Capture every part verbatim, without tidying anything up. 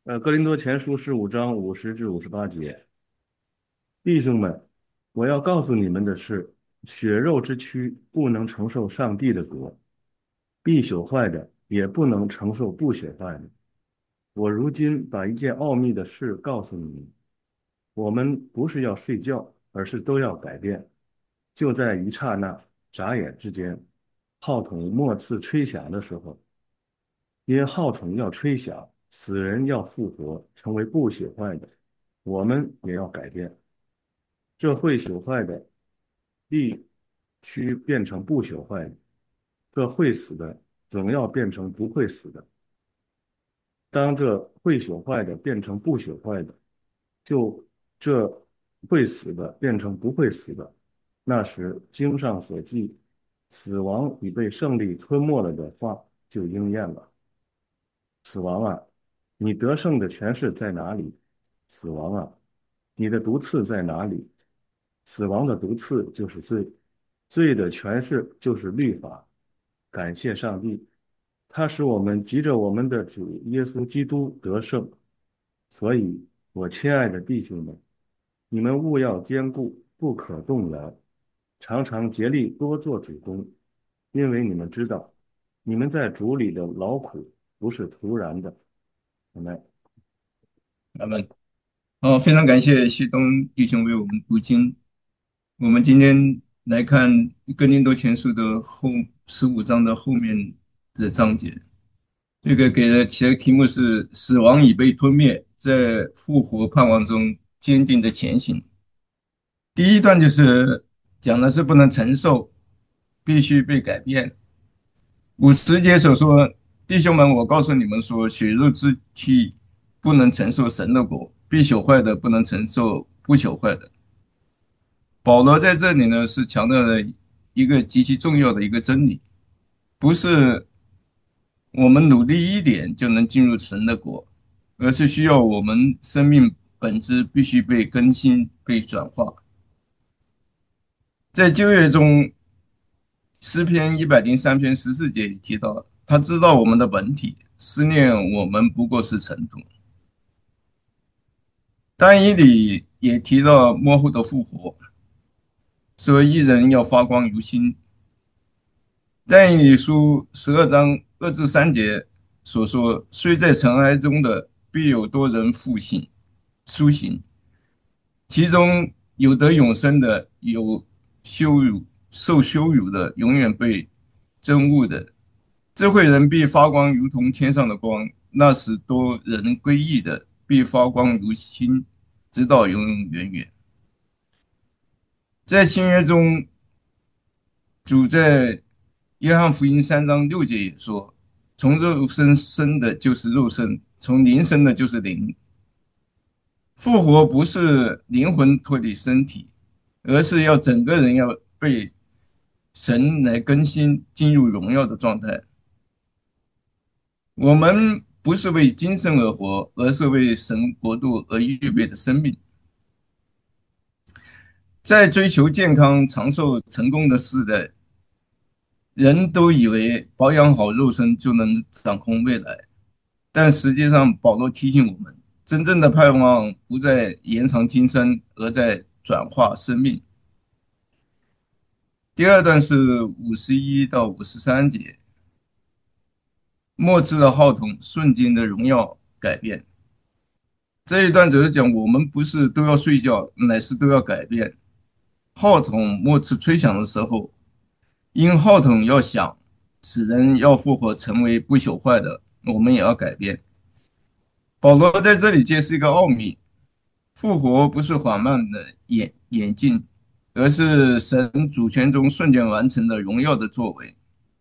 呃，哥林多前书十五章五十至五十八节，弟兄们，我要告诉你们的是，血肉之躯不能承受上帝的国，必朽坏的也不能承受不朽坏的。我如今把一件奥秘的事告诉你们：我们不是要睡觉，而是都要改变。就在一刹那、眨眼之间，号筒末次吹响的时候，因号筒要吹响，死人要复活，成为不朽坏的，我们也要改变。这会朽坏的必须变成不朽坏的，这会死的总要变成不会死的。当这会朽坏的变成不朽坏的，就这会死的变成不会死的，那时经上所记，死亡已被胜利吞没了的话就应验了。死亡啊，你得胜的权势在哪里？死亡啊，你的毒刺在哪里？死亡的毒刺就是罪，罪的权势就是律法。感谢上帝，他使我们急着我们的主耶稣基督得胜。所以，我亲爱的弟兄们，你们务要坚固，不可动摇，常常竭力多做主公，因为你们知道，你们在主里的劳苦不是徒然的。阿门。 那么，哦，非常感谢旭东弟兄为我们读经。我们今天来看《哥林多前书》的后十五章的后面的章节。这个给的起的题目是“死亡已被吞灭，在复活盼望中坚定的前行”。第一段就是讲的是不能承受，必须被改变。五十节所说：“弟兄们，我告诉你们说，血肉之体不能承受神的国，必朽坏的不能承受不朽坏的。”保罗在这里呢是强调了一个极其重要的一个真理，不是我们努力一点就能进入神的国，而是需要我们生命本质必须被更新、被转化。在旧约中，诗篇一百零三篇十四节里提到，他知道我们的本体，思念我们不过是尘土。但以理也提到幕后的复活，说一人要发光如新。但以理书十二章二至三节所说，虽在尘埃中的，必有多人复醒苏醒，其中有得永生的，有羞辱受羞辱的，永远被憎恶的。智慧人必发光，如同天上的光；那使多人归义的，必发光如星，直到永永远远。在新约中，主在约翰福音三章六节也说：“从肉身生的就是肉身，从灵生的就是灵。”复活不是灵魂脱离身体，而是要整个人要被神来更新，进入荣耀的状态。我们不是为今生而活，而是为神国度而预备的生命。在追求健康长寿成功的时代，人都以为保养好肉身就能掌控未来，但实际上，保罗提醒我们，真正的盼望不在延长今生，而在转化生命。第二段是五十一到五十三节，末次的号筒瞬间的荣耀改变。这一段只是讲我们不是都要睡觉，乃是都要改变。号筒末次吹响的时候，因号筒要响，使人要复活，成为不朽坏的，我们也要改变。保罗在这里揭示一个奥秘：复活不是缓慢的演演进，而是神主权中瞬间完成的荣耀的作为。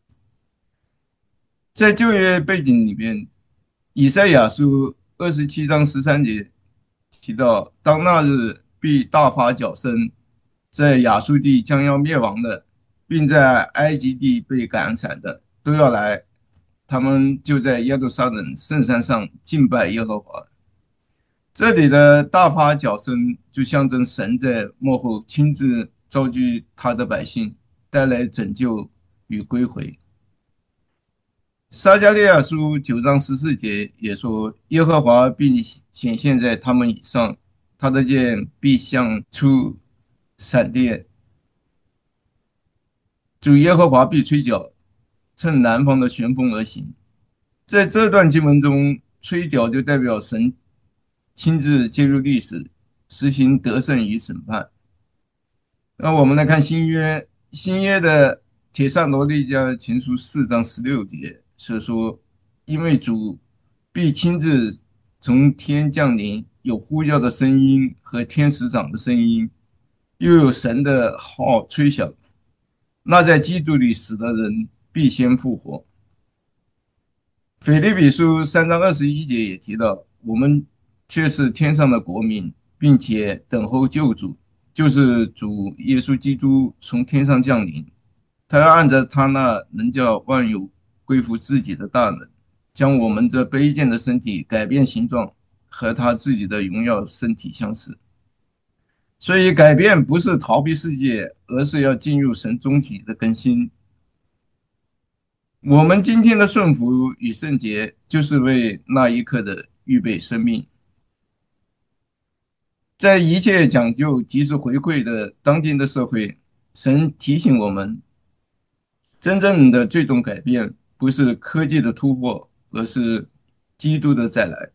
在旧约背景里面，以赛亚书二十七章十三节提到，当那日必大发脚声，在亚述地将要灭亡的，并在埃及地被赶散的，都要来，他们就在耶路撒冷圣山上敬拜耶和华。这里的大发脚声就象征神在幕后亲自召集他的百姓，带来拯救与归回。 撒迦利亚书九章十四节也说：“耶和华必显现在他们以上，他的剑必像出闪电，主耶和华必吹角，乘南方的旋风而行。”在这段经文中，吹角就代表神亲自介入历史，实行得胜与审判。那我们来看新约，新约的铁上罗利迦前书四章十六节是说，因为主必亲自从天降临，有呼叫的声音和天使长的声音，又有神的号吹响，那在基督里死的人必先复活。腓立比书三章二十一节也提到，我们却是天上的国民，并且等候救主，就是主耶稣基督从天上降临。他要按着他那能叫万有归服自己的大能，将我们这卑贱的身体改变形状，和他自己的荣耀身体相似。所以改变不是逃避世界，而是要进入神终极的更新。我们今天的顺服与圣洁，就是为那一刻的预备生命。在一切讲究及时回馈的当今的社会，神提醒我们，真正的最终改变不是科技的突破，而是基督的再来。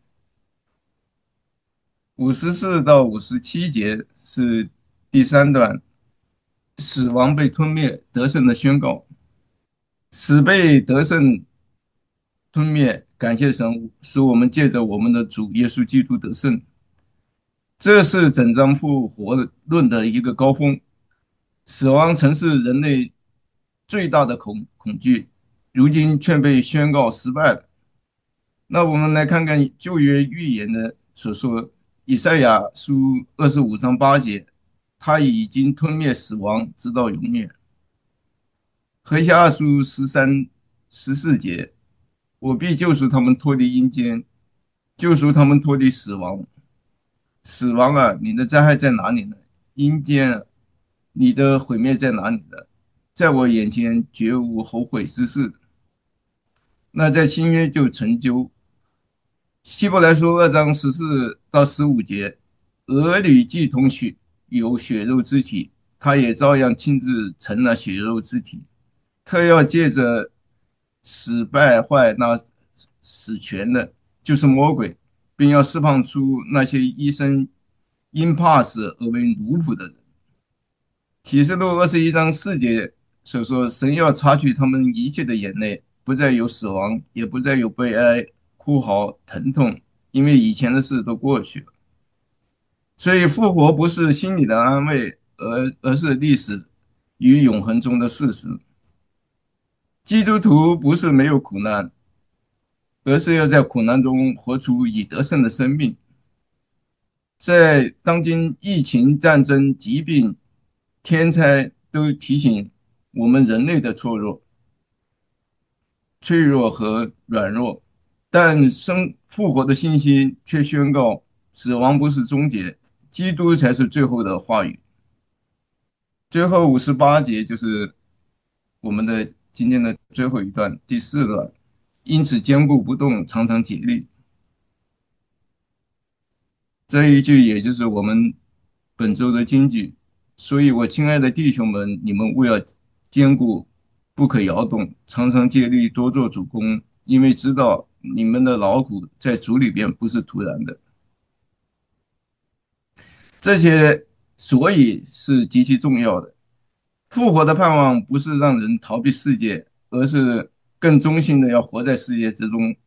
五十四到五十七节是第三段，死亡被吞灭，得胜的宣告。死被得胜吞灭，感谢神，使我们借着我们的主耶稣基督得胜。这是整章复活论的一个高峰。死亡曾是人类最大的恐恐惧，如今却被宣告失败了。那我们来看看旧约预言的所说，以赛亚书二十五章八节，他已经吞灭死亡，直到永远。何西阿书十三十四节，我必救赎他们脱离阴间，救赎他们脱离死亡。死亡啊，你的灾害在哪里呢？阴间啊，你的毁灭在哪里呢？在我眼前绝无后悔之事。那在新约就成就。希伯来书二章十四到十五节，儿女既同血有血肉之体，他也照样亲自成了血肉之体。特要借着死败坏那死权的，就是魔鬼，并要释放出那些一生因怕死而为奴仆的人。启示录二十一章四节所说，神要擦去他们一切的眼泪，不再有死亡，也不再有悲哀、哭嚎、疼痛，因为以前的事都过去了。所以复活不是心理的安慰，而而是历史与永恒中的事实。基督徒不是没有苦难，而是要在苦难中活出以得胜的生命。在当今疫情、战争、疾病、天灾都提醒我们人类的脆弱、脆弱和软弱，但生复活的信息却宣告，死亡不是终结，基督才是最后的话语。最后五十八节就是我们的今天的最后一段，第四段，因此坚固不动，常常竭力。这一句也就是我们本周的金句。所以，我亲爱的弟兄们，你们务要坚固，不可摇动，常常竭力多做主公，因为知道你们的劳苦在主里边不是徒然的。这些所以是极其重要的。复活的盼望不是让人逃避世界，而是更忠心的要活在世界之中。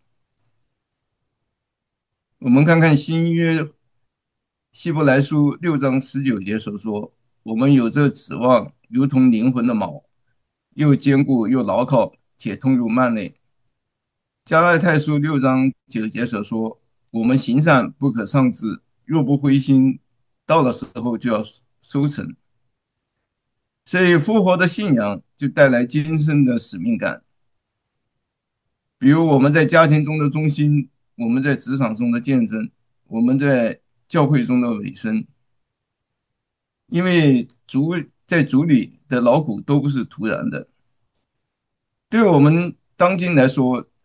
我们看看新约希伯来书六章十九节所说：“我们有这指望，如同灵魂的锚，又坚固又牢靠，且通入幔内。”加拉太书六章九节所说：“我们行善不可丧志，若不灰心，到了时候就要收成。”所以复活的信仰就带来今生的使命感。比如我们在家庭中的忠心，我们在职场中的见证，我们在教会中的委身。因为主在主里的劳苦都不是徒然的。对我们当今来说，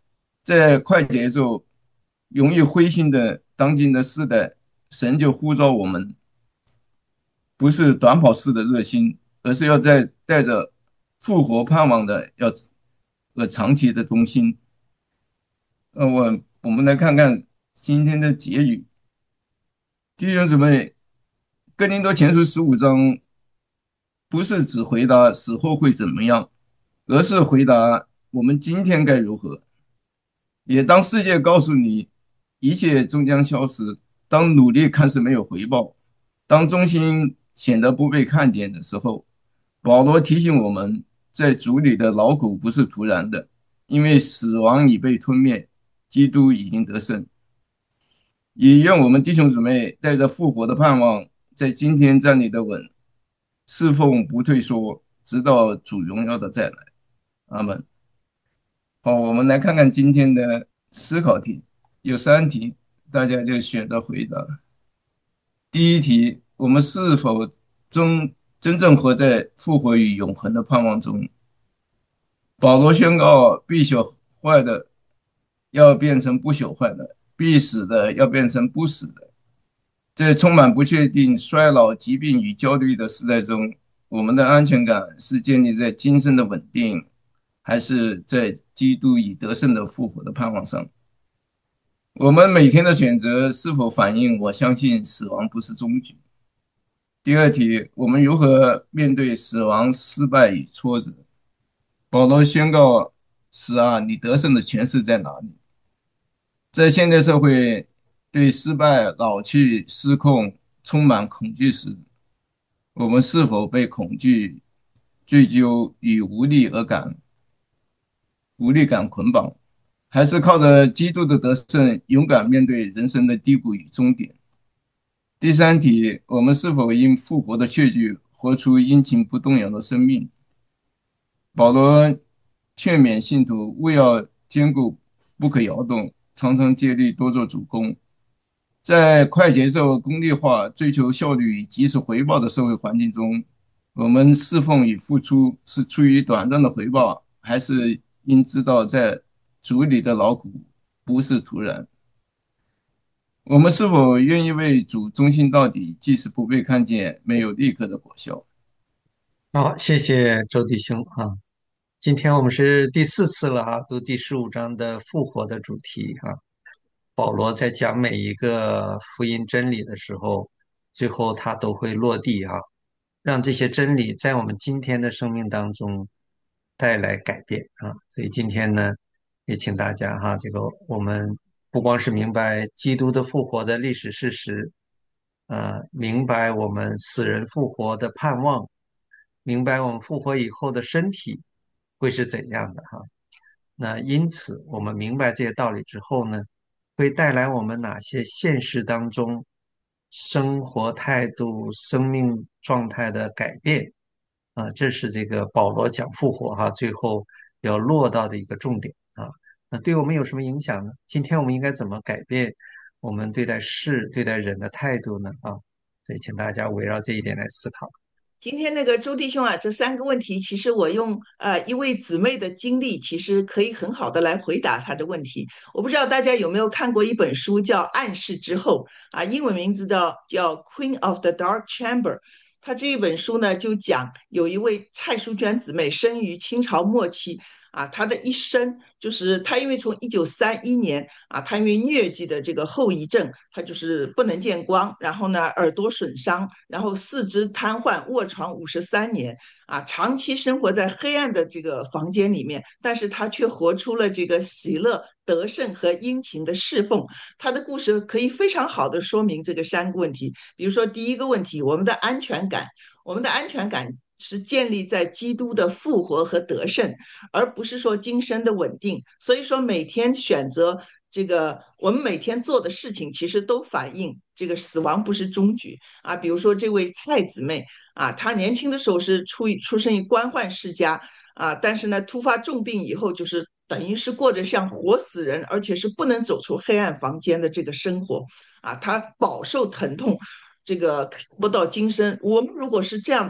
在快节奏、容易灰心的当今的时代，神就呼召我们，不是短跑式的热心，而是要在带着复活盼望的要和长期的忠心。呃，我我们来看看今天的结语。弟兄姊妹，哥林多前书十五章不是只回答死后会怎么样，而是回答我们今天该如何。也当世界告诉你一切终将消失，当努力看似没有回报，当忠心显得不被看见的时候，保罗提醒我们，在主里的劳苦不是突然的，因为死亡已被吞灭，基督已经得胜。也愿我们弟兄姊妹带着复活的盼望，在今天站立的稳，侍奉不退缩，直到主荣耀的再来。阿门。好，我们来看看今天的思考题，有三题，大家就选择回答。第一题，我们是否真真正活在复活与永恒的盼望中？保罗宣告，必朽坏的要变成不朽坏的，必死的要变成不死的。在充满不确定、衰老、疾病与焦虑的时代中，我们的安全感是建立在今生的稳定，还是在基督已得胜的复活的盼望上？我们每天的选择是否反映我相信死亡不是终局？第二题，我们如何面对死亡、失败与挫折？保罗宣告：死啊，你得胜的权势在哪里？在现代社会，对失败、老去、失控充满恐惧时，我们是否被恐惧、追究与无力而感、无力感捆绑，还是靠着基督的得胜，勇敢面对人生的低谷与终点？第三题，我们是否因复活的确据，活出阴晴不动摇的生命？保罗劝勉信徒务要坚固，不可摇动，常常竭力多做主公。在快节奏、功利化、追求效率与及时回报的社会环境中，我们侍奉与付出是出于短暂的回报，还是应知道在主里的劳苦不是突然？我们是否愿意为主忠心到底，即使不被看见，没有立刻的果效？ 好，谢谢周弟兄啊。今天我们是第四次了啊，读第十五章的复活的主题啊。保罗在讲每一个福音真理的时候，最后他都会落地啊，让这些真理在我们今天的生命当中带来改变啊。所以今天呢，也请大家哈，这个我们不光是明白基督的复活的历史事实，呃，明白我们死人复活的盼望，明白我们复活以后的身体会是怎样的哈。那因此，我们明白这些道理之后呢，会带来我们哪些现实当中生活态度、生命状态的改变啊？这是这个保罗讲复活哈，最后要落到的一个重点啊。那对我们有什么影响呢？今天我们应该怎么改变我们对待事、对待人的态度呢？啊，所以请大家围绕这一点来思考。 今天那个周弟兄啊，这三个问题，其实我用呃一位姊妹的经历，其实可以很好的来回答她的问题。我不知道大家有没有看过一本书叫《暗示之后》啊，英文名字叫叫《Queen of the Dark Chamber》。她这一本书呢，就讲有一位蔡淑娟姊妹，生于清朝末期啊，她的一生就是她因为从一九三一年啊，她因为疟疾的这个后遗症，她就是不能见光，然后呢耳朵损伤，然后四肢瘫痪，卧床五十三年啊，长期生活在黑暗的这个房间里面，但是她却活出了这个喜乐、得胜和殷勤的侍奉。她的故事可以非常好的说明这个三个问题。比如说第一个问题，我们的安全感，我们的安全感是建立在基督的复活和得胜，而不是说今生的稳定。所以说每天选择这个，我们每天做的事情，其实都反映这个死亡不是终局啊。比如说这位蔡姊妹啊，她年轻的时候是出出生于官宦世家啊，但是呢，突发重病以后，就是等于是过着像活死人，而且是不能走出黑暗房间的这个生活啊，她饱受疼痛，这个看不到今生。我们如果是这样的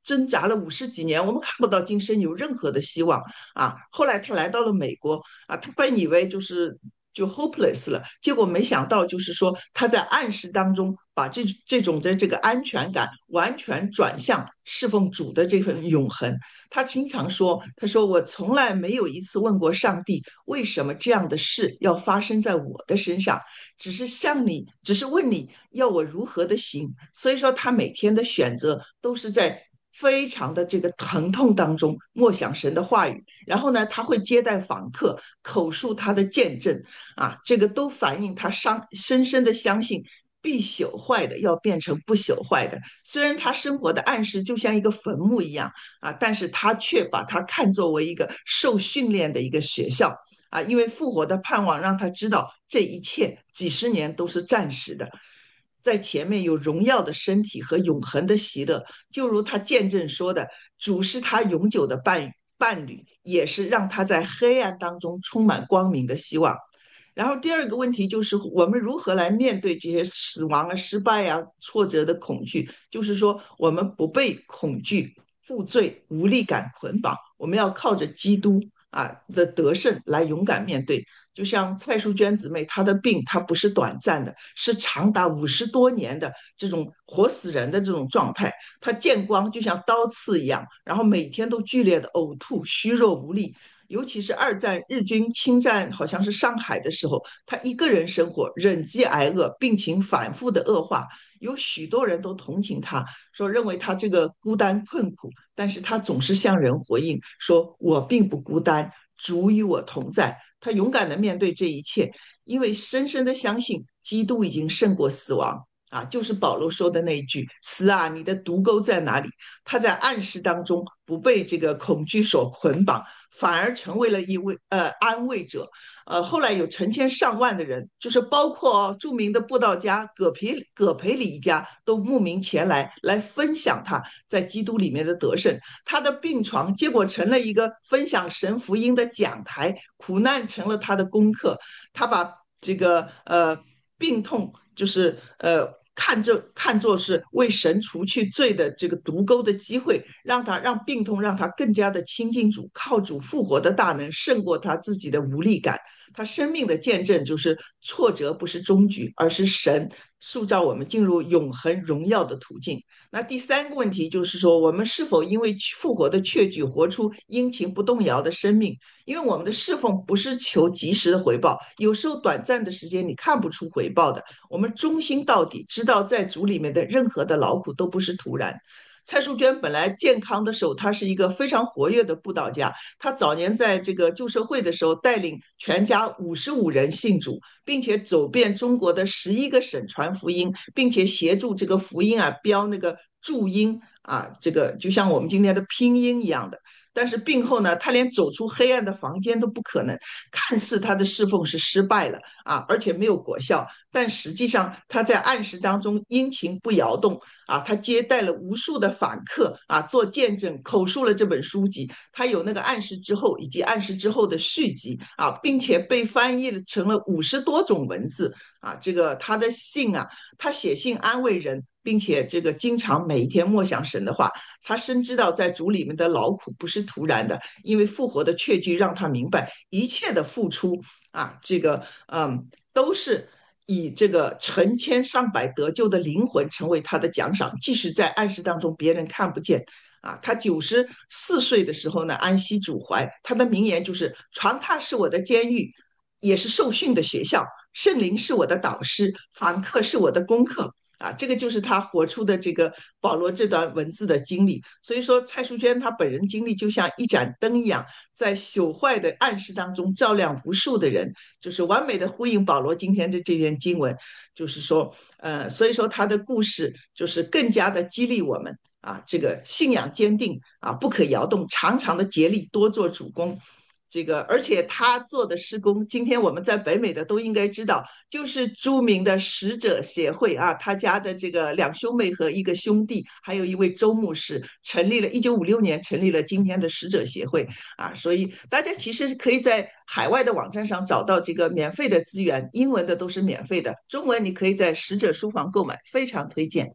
挣扎了五十几年，我们看不到今生有任何的希望啊。后来他来到了美国啊，他本以为就是就 hopeless 了，结果没想到就是说他在暗示当中把这这种的这个安全感完全转向侍奉主的这份永恒。他经常说，他说我从来没有一次问过上帝为什么这样的事要发生在我的身上，只是向你，只是问你要我如何的行。所以说他每天的选择都是在非常的这个疼痛当中默想神的话语，然后呢，他会接待访客，口述他的见证啊，这个都反映他伤深深的相信必朽坏的要变成不朽坏的。虽然他生活的暗示就像一个坟墓一样啊，但是他却把它看作为一个受训练的一个学校啊，因为复活的盼望让他知道这一切几十年都是暂时的。在前面有荣耀的身体和永恒的喜乐，就如他见证说的，主是他永久的伴伴侣，也是让他在黑暗当中充满光明的希望。然后第二个问题就是我们如何来面对这些死亡啊、失败啊、挫折的恐惧，就是说我们不被恐惧、负罪、无力感捆绑，我们要靠着基督啊的得胜来勇敢面对。就像蔡淑娟姊妹，她的病她不是短暂的，是长达五十多年的这种活死人的这种状态。她见光就像刀刺一样，然后每天都剧烈的呕吐、虚弱无力。尤其是二战日军侵占好像是上海的时候，他一个人生活，忍饥挨饿，病情反复的恶化。有许多人都同情他，说认为他这个孤单困苦，但是他总是向人回应说：“我并不孤单，主与我同在。”他勇敢的面对这一切，因为深深的相信基督已经胜过死亡。啊，就是保罗说的那一句：“死啊，你的毒钩在哪里？”他在暗示当中不被这个恐惧所捆绑，反而成为了一位呃安慰者。呃，后来有成千上万的人，就是包括、哦、著名的布道家葛培葛培里一家，都慕名前来来分享他在基督里面的得胜。他的病床结果成了一个分享神福音的讲台，苦难成了他的功课。他把这个呃病痛就是呃。看作看作是为神除去罪的这个毒钩的机会，让他让病痛让他更加的亲近主，靠主复活的大能胜过他自己的无力感。他生命的见证就是挫折不是终局，而是神塑造我们进入永恒荣耀的途径。那第三个问题就是说，我们是否因为复活的确据，活出殷勤不动摇的生命？因为我们的侍奉不是求及时的回报，有时候短暂的时间你看不出回报的。我们忠心到底，知道在主里面的任何的劳苦都不是徒然。蔡淑娟本来健康的时候，她是一个非常活跃的布道家。她早年在这个旧社会的时候，带领全家五十五人信主，并且走遍中国的十一个省传福音，并且协助这个福音啊标那个注音啊，这个就像我们今天的拼音一样的。但是病后呢，他连走出黑暗的房间都不可能。看似他的侍奉是失败了啊，而且没有果效，但实际上他在暗示当中殷勤不摇动啊，他接待了无数的访客啊，做见证，口述了这本书籍。他有那个暗示之后以及暗示之后的续集啊，并且被翻译成了五十多种文字啊。这个他的信啊，他写信安慰人，并且这个经常每一天默想神的话。他深知道在主里面的劳苦不是徒然的，因为复活的确据让他明白一切的付出啊，这个嗯都是以这个成千上百得救的灵魂成为他的奖赏，即使在暗示当中别人看不见。啊，他九十四岁的时候呢，安息主怀，他的名言就是“床榻是我的监狱，也是受训的学校；圣灵是我的导师，访客是我的功课。”啊，这个就是他活出的这个保罗这段文字的经历。所以说，蔡淑娟她本人经历就像一盏灯一样，在朽坏的暗示当中照亮无数的人，就是完美的呼应保罗今天的这篇经文。就是说，呃，所以说他的故事就是更加的激励我们啊，这个信仰坚定啊，不可摇动，常常的竭力多做主公。这个，而且他做的施工，今天我们在北美的都应该知道，就是著名的使者协会啊，他家的这个两兄妹和一个兄弟，还有一位周牧师，成立了，一九五六年成立了今天的使者协会啊，所以大家其实可以在海外的网站上找到这个免费的资源，英文的都是免费的，中文你可以在使者书房购买，非常推荐。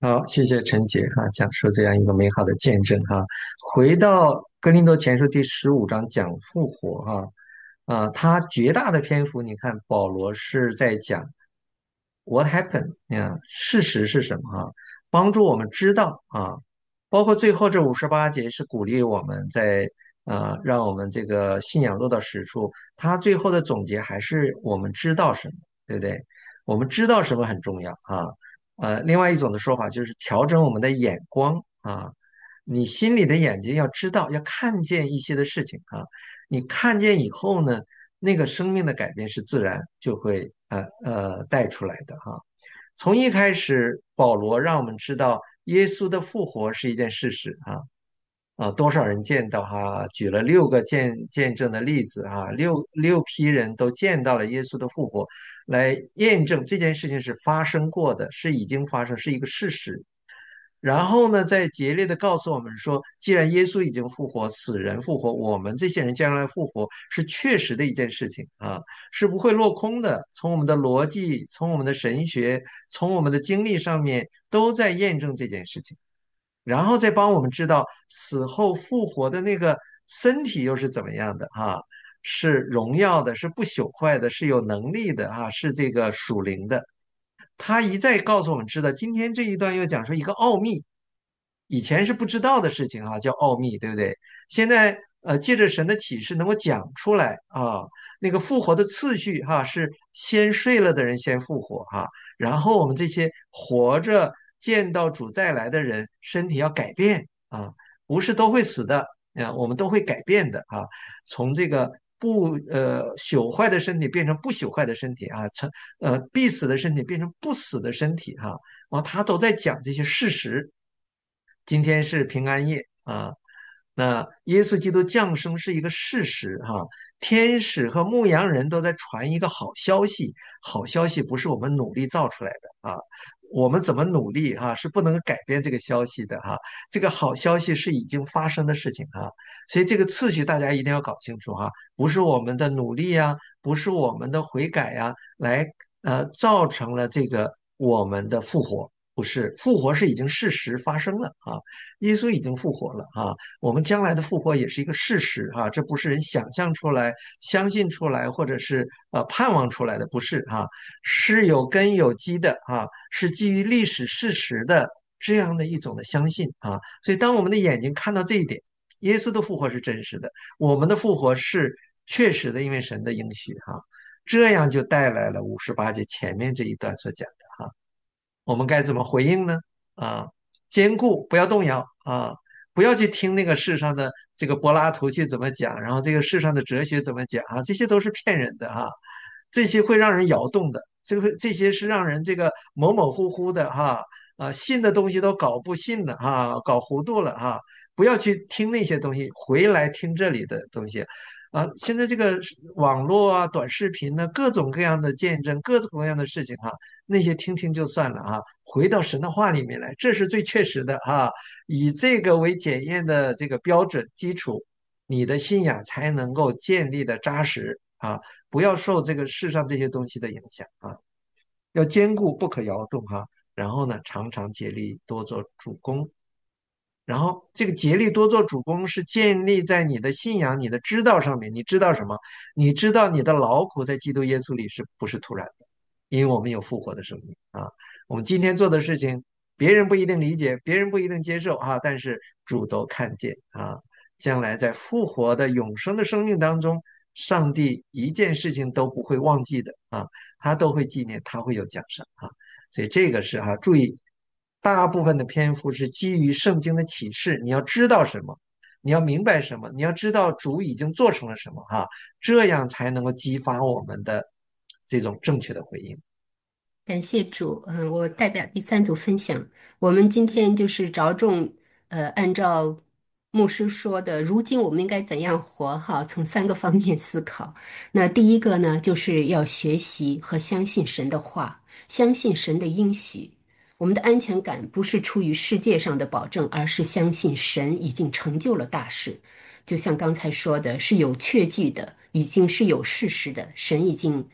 好，谢谢陈杰哈，讲述这样一个美好的见证哈。回到哥林多前书第十五章讲复活哈，啊，他绝大的篇幅，你看保罗是在讲 what happened 啊，事实是什么哈，帮助我们知道啊，包括最后这五十八节是鼓励我们在呃，让我们这个信仰落到实处。他最后的总结还是我们知道什么，对不对？我们知道什么很重要啊。呃，另外一种的说法就是调整我们的眼光啊，你心里的眼睛要知道，要看见一些的事情啊，你看见以后呢，那个生命的改变是自然就会呃呃带出来的哈。从一开始，保罗让我们知道耶稣的复活是一件事实啊。啊，多少人见到哈？举了六个见见证的例子哈，六六批人都见到了耶稣的复活，来验证这件事情是发生过的，是已经发生，是一个事实。然后呢，再竭力的告诉我们说，既然耶稣已经复活，死人复活，我们这些人将来复活是确实的一件事情啊，是不会落空的。从我们的逻辑，从我们的神学，从我们的经历上面，都在验证这件事情。然后再帮我们知道死后复活的那个身体又是怎么样的哈、是荣耀的，是不朽坏的，是有能力的啊，是这个属灵的。他一再告诉我们知道，今天这一段又讲说一个奥秘，以前是不知道的事情啊，叫奥秘，对不对？现在呃，借着神的启示能够讲出来啊，那个复活的次序哈、是先睡了的人先复活哈、然后我们这些活着见到主再来的人，身体要改变啊，不是都会死的啊，我们都会改变的啊，从这个不呃朽坏的身体变成不朽坏的身体啊，成呃必死的身体变成不死的身体哈、啊，他都在讲这些事实。今天是平安夜啊，那耶稣基督降生是一个事实哈、天使和牧羊人都在传一个好消息，好消息不是我们努力造出来的啊，我们怎么努力哈、是不能改变这个消息的哈、这个好消息是已经发生的事情哈、所以这个次序大家一定要搞清楚哈、不是我们的努力呀、不是我们的悔改呀、来呃造成了这个我们的复活。不是，复活是已经事实发生了啊，耶稣已经复活了啊，我们将来的复活也是一个事实啊，这不是人想象出来、相信出来或者是呃盼望出来的，不是啊，是有根有基的啊，是基于历史事实的这样的一种的相信啊，所以当我们的眼睛看到这一点，耶稣的复活是真实的，我们的复活是确实的，因为神的应许哈、这样就带来了五十八节前面这一段所讲的哈、我们该怎么回应呢？啊，坚固，不要动摇啊，不要去听那个世上的这个柏拉图去怎么讲，然后这个世上的哲学怎么讲啊，这些都是骗人的啊，这些会让人摇动的，这个这些是让人这个模模糊糊的哈啊，信的东西都搞不信了哈，搞糊涂了哈，不要去听那些东西，回来听这里的东西。啊，现在这个网络啊、短视频呢，各种各样的见证，各种各样的事情哈、那些听听就算了啊，回到神的话里面来，这是最确实的哈、以这个为检验的这个标准基础，你的信仰才能够建立的扎实啊，不要受这个世上这些东西的影响啊，要坚固不可摇动哈、然后呢，常常竭力多做主公。然后这个竭力多做主公是建立在你的信仰、你的知道上面。你知道什么？你知道你的劳苦在基督耶稣里是不是突然的？因为我们有复活的生命啊。我们今天做的事情，别人不一定理解，别人不一定接受啊，但是主都看见啊。将来在复活的永生的生命当中，上帝一件事情都不会忘记的啊，他都会纪念，他会有奖赏啊。所以这个是哈、啊，注意，大部分的篇幅是基于圣经的启示，你要知道什么，你要明白什么，你要知道主已经做成了什么哈，这样才能够激发我们的这种正确的回应。 感谢主，嗯，我代表第三组分享。我们今天就是着重，呃，按照牧师说的，如今我们应该怎样活？哈，从三个方面思考。那第一个呢，就是要学习和相信神的话，相信神的应许。我们的安全感不是出于世界上的保证，而是相信神已经成就了大事。就像刚才说的，是有确据的，已经是有事实的，神已经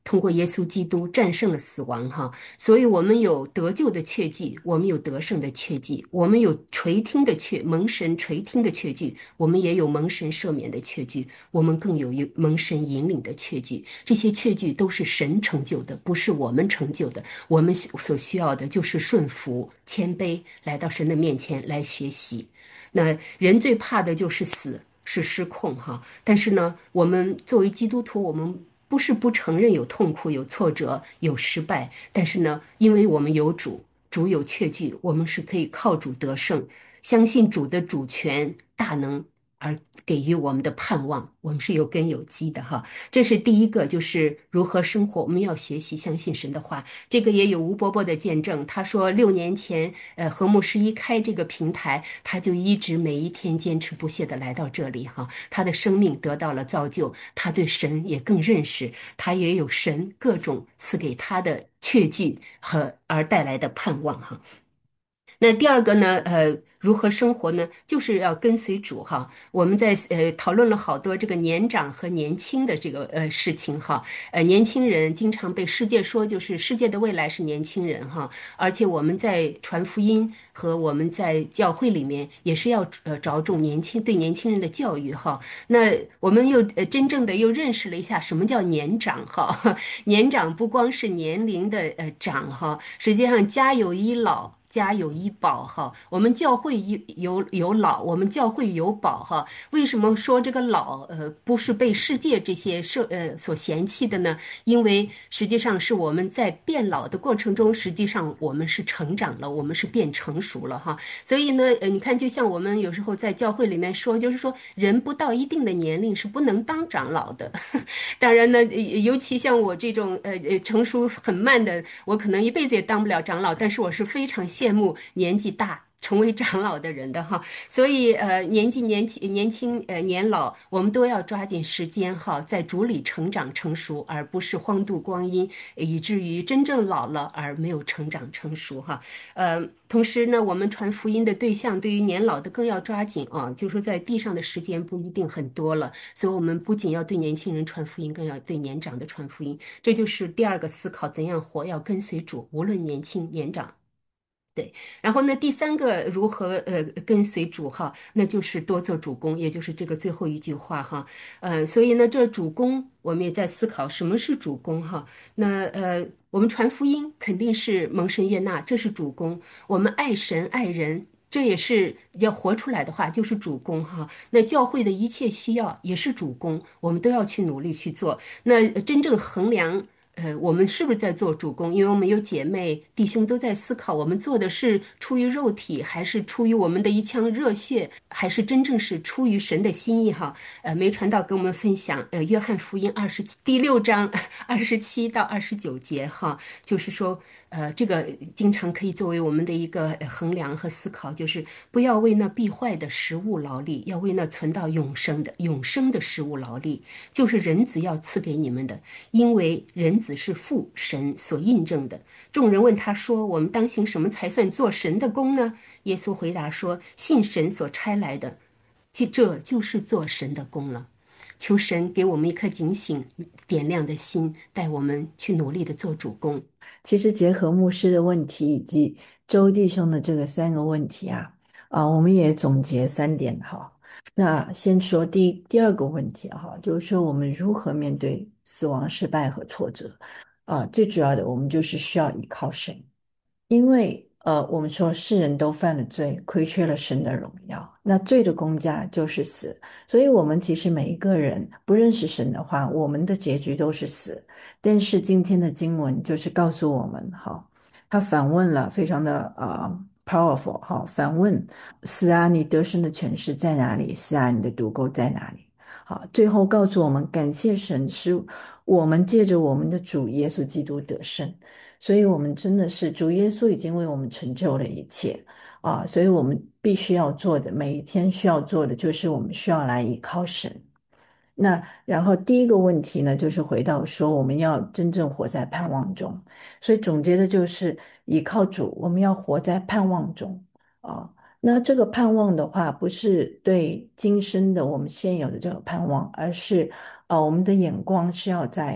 通过耶稣基督战胜了死亡哈，所以我们有得救的确据，我们有得胜的确据，我们有垂听的确蒙神垂听的确据，我们也有蒙神赦免的确据，我们更有有蒙神引领的确据。这些确据都是神成就的，不是我们成就的。我们所需要的就是顺服、谦卑，来到神的面前来学习。那人最怕的就是死，是失控哈。但是呢，我们作为基督徒，我们不是不承认有痛苦、有挫折、有失败，但是呢，因为我们有主，主有确据，我们是可以靠主得胜，相信主的主权、大能。而给予我们的盼望，我们是有根有基的哈。这是第一个，就是如何生活，我们要学习相信神的话。这个也有吴伯伯的见证，他说六年前，呃，和睦十一开这个平台，他就一直每一天坚持不懈的来到这里哈。他的生命得到了造就，他对神也更认识，他也有神各种赐给他的确据和而带来的盼望哈。那第二个呢，呃，如何生活呢？就是要跟随主哈。我们在呃讨论了好多这个年长和年轻的这个呃事情哈。呃，年轻人经常被世界说就是世界的未来是年轻人哈，而且我们在传福音和我们在教会里面也是要呃着重年轻对年轻人的教育哈。那我们又呃真正的又认识了一下什么叫年长哈。年长不光是年龄的呃长哈，实际上家有一老。家有一宝哈，我们教会有有有老，我们教会有宝哈。为什么说这个老呃不是被世界这些社呃所嫌弃的呢？因为实际上是我们在变老的过程中，实际上我们是成长了，我们是变成熟了哈。所以呢，呃，你看，就像我们有时候在教会里面说，就是说人不到一定的年龄是不能当长老的。当然呢，尤其像我这种呃呃成熟很慢的，我可能一辈子也当不了长老，但是我是非常羡慕年纪大成为长老的人的哈。所以呃，年纪年轻年轻呃年老，我们都要抓紧时间哈，在主里成长成熟，而不是荒度光阴，以至于真正老了而没有成长成熟哈。呃，同时呢，我们传福音的对象对于年老的更要抓紧啊，就是说在地上的时间不一定很多了，所以我们不仅要对年轻人传福音，更要对年长的传福音。这就是第二个思考，怎样活，要跟随主，无论年轻年长。对，然后呢，第三个如何呃跟随主哈，那就是多做主公，也就是这个最后一句话哈，呃，所以呢，这主公我们也在思考什么是主公哈。那呃，我们传福音肯定是蒙神悦纳，这是主公；我们爱神爱人，这也是要活出来的话，就是主公哈。那教会的一切需要也是主公，我们都要去努力去做。那真正衡量。呃，我们是不是在做主公？因为我们有姐妹弟兄都在思考，我们做的是出于肉体，还是出于我们的一腔热血，还是真正是出于神的心意？哈，呃，梅传道跟我们分享，呃，约翰福音二十第六章二十七到二十九节，哈，就是说。呃，这个经常可以作为我们的一个衡量和思考，就是不要为那必坏的食物劳力，要为那存到永生的永生的食物劳力，就是人子要赐给你们的，因为人子是父神所印证的。众人问他说：“我们当行什么才算做神的功呢？”耶稣回答说：“信神所差来的，这这就是做神的功了。”求神给我们一颗警醒、点亮的心，带我们去努力的做主公。 其实结合牧师的问题以及周弟兄的这个三个问题啊，啊，我们也总结三点哈。那先说第第二个问题哈，就是说我们如何面对死亡、失败和挫折啊？最主要的，我们就是需要依靠神。因为呃，我们说世人都犯了罪，亏缺了神的荣耀，那罪的工价就是死。所以我们其实每一个人不认识神的话，我们的结局都是死。但是今天的经文就是告诉我们，哈，他反问了，非常的呃 powerful 哈，反问死啊，你得胜的权势在哪里？死啊，你的毒钩在哪里？好，最后告诉我们，感谢神，是我们借着我们的主耶稣基督得胜。所以我们真的是主耶稣已经为我们成就了一切啊，所以我们必须要做的，每一天需要做的就是我们需要来依靠神。那然后第一个问题呢，就是回到说我们要真正活在盼望中，所以总结的就是依靠主，我们要活在盼望中啊。那这个盼望的话，不是对今生的我们现有的这个盼望，而是呃我们的眼光是要在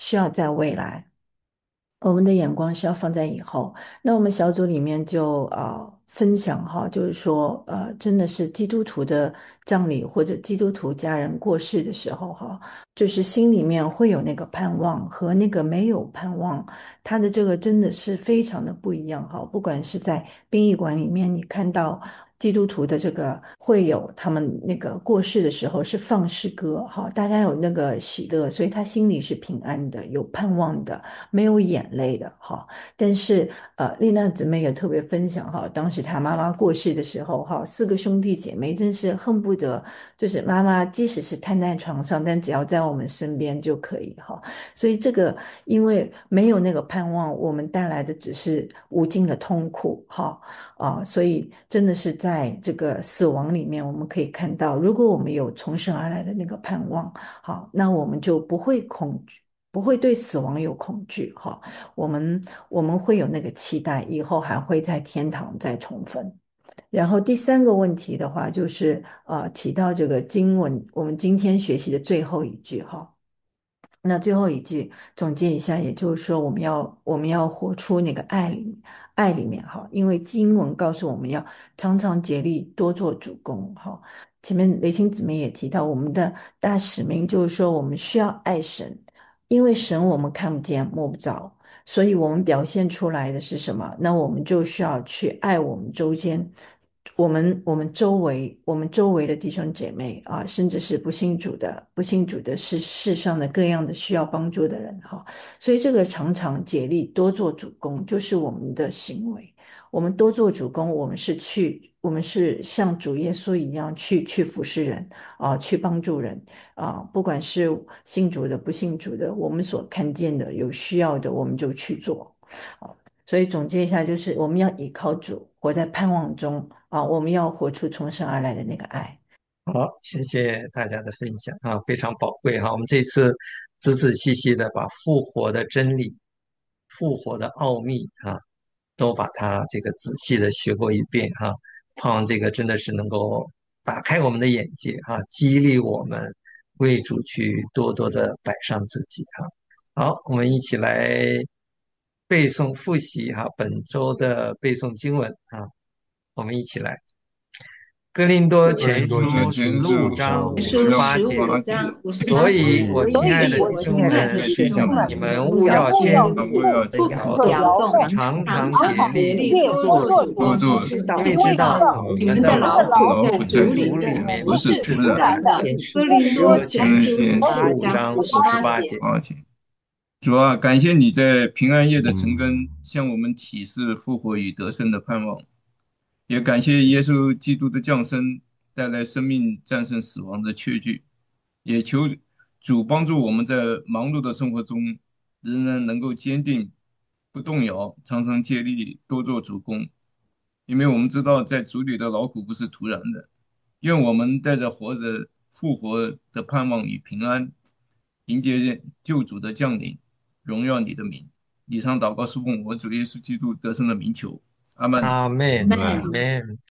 需要在未来。我们的眼光是要放在以后。那我们小组里面就呃分享哈，就是说呃真的是基督徒的葬礼或者基督徒家人过世的时候哈，就是心里面会有那个盼望和那个没有盼望，他的这个真的是非常的不一样哈。不管是在殡仪馆里面，你看到基督徒的这个会有他们那个过世的时候是放诗歌哈，大家有那个喜乐，所以他心里是平安的，有盼望的。没有眼泪的哈。但是呃，丽娜姊妹也特别分享哈，当时她妈妈过世的时候哈，四个兄弟姐妹真是恨不得就是妈妈即使是瘫在床上，但只要在我们身边就可以哈。所以这个因为没有那个盼望，我们带来的只是无尽的痛苦哈啊，所以真的是在这个死亡里面，我们可以看到，如果我们有从生而来的那个盼望，好，那我们就不会恐惧。不会对死亡有恐惧哈，我们我们会有那个期待，以后还会在天堂再重逢。然后第三个问题的话，就是呃提到这个经文，我们今天学习的最后一句哈，那最后一句总结一下，也就是说，我们要我们要活出那个爱里爱里面哈，因为经文告诉我们要常常竭力多做主公哈。前面雷青姊妹也提到，我们的大使命就是说，我们需要爱神，因为神我们看不见摸不着，所以我们表现出来的是什么？那我们就需要去爱我们周间。我们我们周围我们周围的弟兄姐妹啊，甚至是不信主的、不信主的世世上的各样的需要帮助的人哈，所以这个常常竭力多做主公，就是我们的行为。我们多做主公，我们是去，我们是像主耶稣一样去去服侍人啊，去帮助人啊，不管是信主的、不信主的，我们所看见的有需要的，我们就去做。啊所以总结一下，就是我们要依靠主，活在盼望中啊！我们要活出从生而来的那个爱。 好，谢谢大家的分享啊，非常宝贵哈。我们这次仔仔细细的把复活的真理、复活的奥秘啊，都把它这个仔细的学过一遍哈。盼望这个真的是能够打开我们的眼界哈，激励我们为主去多多的摆上自己哈。好，我们一起来背诵复习哈本周的背诵经文啊，我们一起来。哥林多哥林多前书十前书五章五十十五章八节， 五十八节， 所以我所以亲爱的弟我亲爱兄们， 的弟兄们， 你们务要坚们务要不坚可摇动，常常竭力做主多做因为知道你们的劳劳苦在苦在主主里面不是是徒然的。哥林多前书十五前章五十八节。 八节。主啊，感谢你在平安夜的晨更向我们启示复活与得胜的盼望，也感谢耶稣基督的降生带来生命战胜死亡的确据，也求主帮助我们在忙碌的生活中仍然能够坚定不动摇，常常竭力多做主公，因为我们知道在主里的劳苦不是徒然的。愿我们带着活着复活的盼望与平安，迎接救主的降临，荣耀你的名。以上祷告是奉我主耶稣基督得胜的名求，阿门。 阿门，阿门。